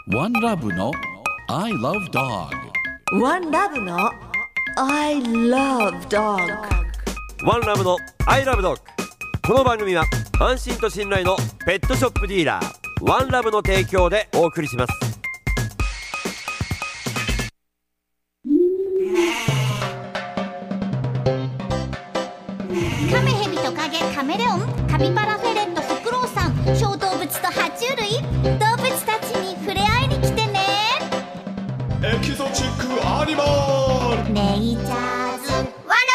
One Love の I Love Dog。 One Love の I Love Dog。 One Love の I Love Dog。 この番組は安心と信頼のペットショップディーラーワンラブの提供でお送りします。 カメヘビトカゲカメレオンカピバラフェレットフクロウさん小動物と爬虫類動物たちに触れ合いに来てね。 エキゾチックアニマルネイチャーズワンラブグル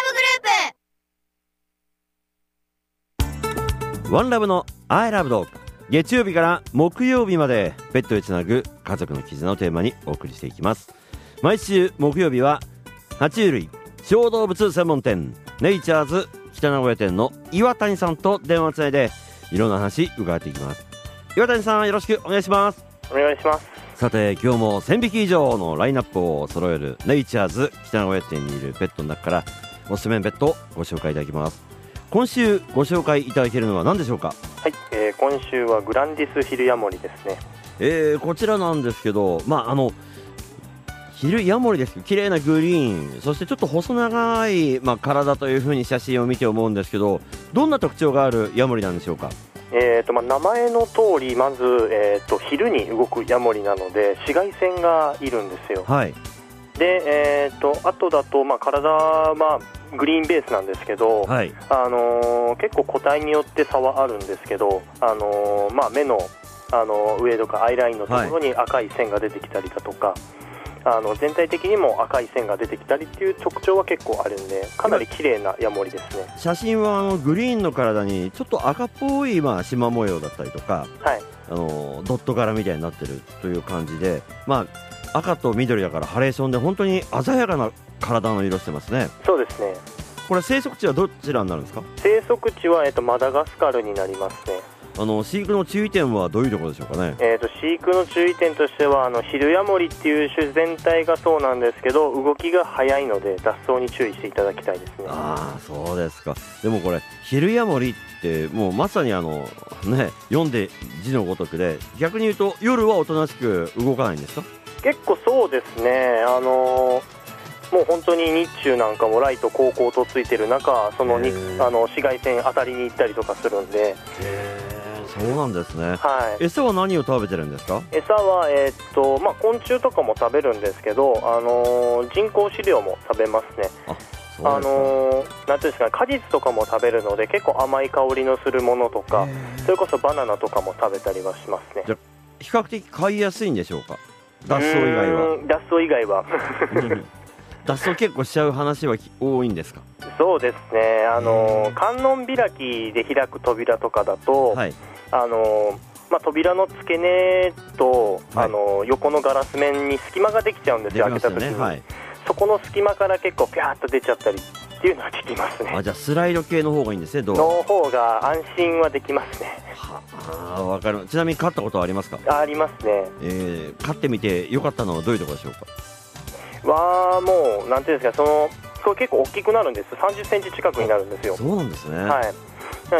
ープ。 ワンラブの I Love Dog。 月曜日から木曜日までペットへつなぐ家族の絆をテーマにお送りしていきます。毎週木曜日は爬虫類小動物専門店ネイチャーズ北名古屋店の岩谷さんと電話つないでいろんな話伺っていきます。岩谷さん、よろしくお願いします。 お願いします。 さて、今日も1000匹以上のラインナップを揃えるネイチャーズ北名古屋店にいるペットの中からおすすめのペットをご紹介いただきます。今週ご紹介いただけるのは何でしょうか？ はい、今週はグランディスヒルヤモリですね。 こちらなんですけど、ヒルヤモリですけど綺麗なグリーン、そしてちょっと細長い、体というふうに写真を見て思うんですけど、どんな特徴があるヤモリなんでしょうか？ 名前の通りまず、昼に動くヤモリなので紫外線がいるんですよ。 はい。 で、あとだと、体は、グリーンベースなんですけど、 はい。 結構個体によって差はあるんですけど、目の、上とかアイラインのところに赤い線が出てきたりだとか、全体的にも赤い線が出てきたりっていう特徴は結構あるんで、かなり綺麗なヤモリですね。 写真はグリーンの体にちょっと赤っぽい、縞模様だったりとか、 はい、 ドット柄みたいになってるという感じで、赤と緑だからハレーションで本当に鮮やかな体の色してますね。 そうですね。 これ生息地はどちらになるんですか？ 生息地は、マダガスカルになりますね。 飼育の注意点はどういうところでしょうかね？ 飼育の注意点としてはヒルヤモリっていう種全体がそうなんですけど、動きが速いので脱走に注意していただきたいですね。 ああ、そうですか。でもこれヒルヤモリってもうまさに読んで字のごとくで、逆に言うと夜はおとなしく動かないんですか？ 結構そうですね。もう本当に日中なんかもライトこうこうとついてる中、紫外線当たりに行ったりとかするんで。 そうなんですね。 はい。 餌は何を食べてるんですか？餌は、昆虫とかも食べるんですけど、人工飼料も食べますね。なんていうんですかね、果実とかも食べるので、結構甘い香りのするものとか、それこそバナナとかも食べたりはしますね。 じゃ比較的飼いやすいんでしょうか？脱走以外は。 脱走以外は脱走結構しちゃう話は多いんですか？ そうですね。観音開きで開く扉とかだと、はい、扉の付け根と、横のガラス面に隙間ができちゃうんですよ、開けた時に、はい、そこの隙間から結構ピャーッと出ちゃったりっていうのは聞きますね。 じゃあスライド系の方がいいんですね。 の方が安心はできますね。 わかる。ちなみに飼ったことはありますか？ ありますね。 飼ってみて良かったのはどういうところでしょうか？ もうなんていうんですか、これ結構大きくなるんです。30センチ近くになるんですよ。 そうなんですね。 はい。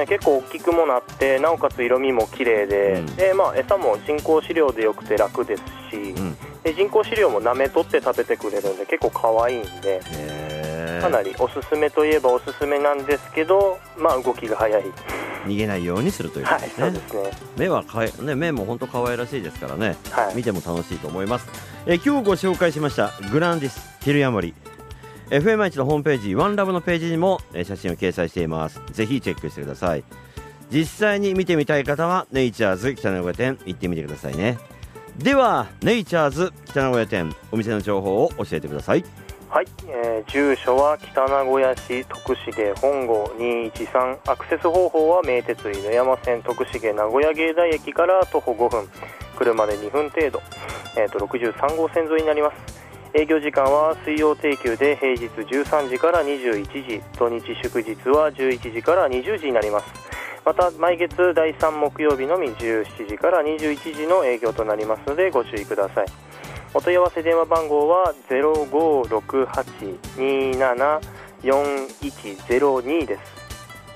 結構大きくもなって、なおかつ色味も綺麗で、餌も人工飼料でよくて楽ですし、で人工飼料も舐め取って食べてくれるんで結構可愛いんで、かなりおすすめといえばおすすめなんですけど、動きが早い。 逃げないようにするということですね。 はい、そうですね。 目も本当可愛らしいですからね、 はい、 見ても楽しいと思います。今日ご紹介しましたグランディスヒルヤモリ、FM1 のホームページワンラブのページにも写真を掲載しています。ぜひチェックしてください。実際に見てみたい方はネイチャーズ北名古屋店行ってみてくださいね。ではネイチャーズ北名古屋店、お店の情報を教えてください。 はい、住所は北名古屋市徳重本郷213、アクセス方法は名鉄犬山線徳重名古屋芸大駅から徒歩5分、車で2分程度、63号線沿いになります。営業時間は水曜定休で平日13時から21時、土日祝日は11時から20時になります。また毎月第3木曜日のみ17時から21時の営業となりますのでご注意ください。お問い合わせ電話番号は 0568274102 です。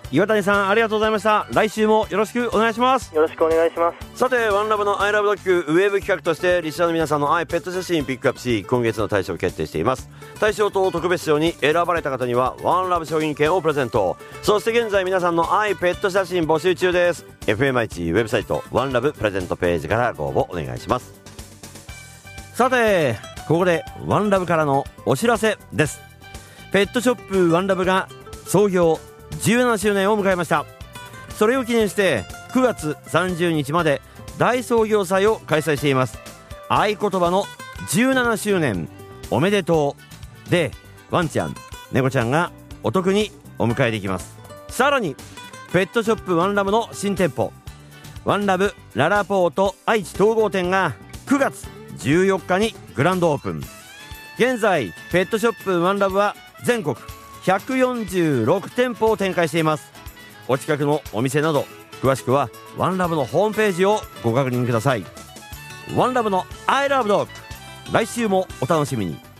岩谷さんありがとうございました。来週もよろしくお願いします。 よろしくお願いします。 さてワンラブの I love ドッグウェブ企画としてリスナーの皆さんの愛ペット写真ピックアップし、今月の大賞を決定しています。大賞と特別賞に選ばれた方にはワンラブ商品券をプレゼント。そして現在皆さんの愛ペット写真募集中です。 FM1 ウェブサイトワンラブプレゼントページからご応募お願いします。さてここでワンラブからのお知らせです。ペットショップワンラブが創業17周年を迎えました。それを記念して9月30日まで大創業祭を開催しています。合言葉の17周年おめでとうでワンちゃん猫ちゃんがお得にお迎えできます。さらにペットショップワンラブの新店舗ワンラブララポート愛知統合店が9月14日にグランドオープン。現在ペットショップワンラブは全国146店舗を展開しています。お近くのお店など詳しくはワンラブのホームページをご確認ください。ワンラブの I love dog、 来週もお楽しみに。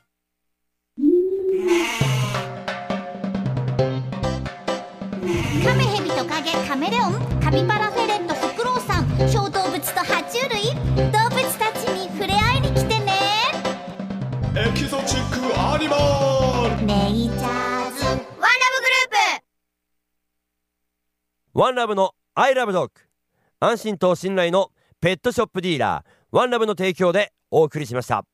カメヘビトカゲカメレオンカピバラフェレットフクロウさん小動物と爬虫類動物たちに触れ合いに来てね。 エキゾチックアニマルネイチャーズワンラブグループ。 ワンラブの I love dog、 安心と信頼のペットショップディーラーワンラブの提供でお送りしました。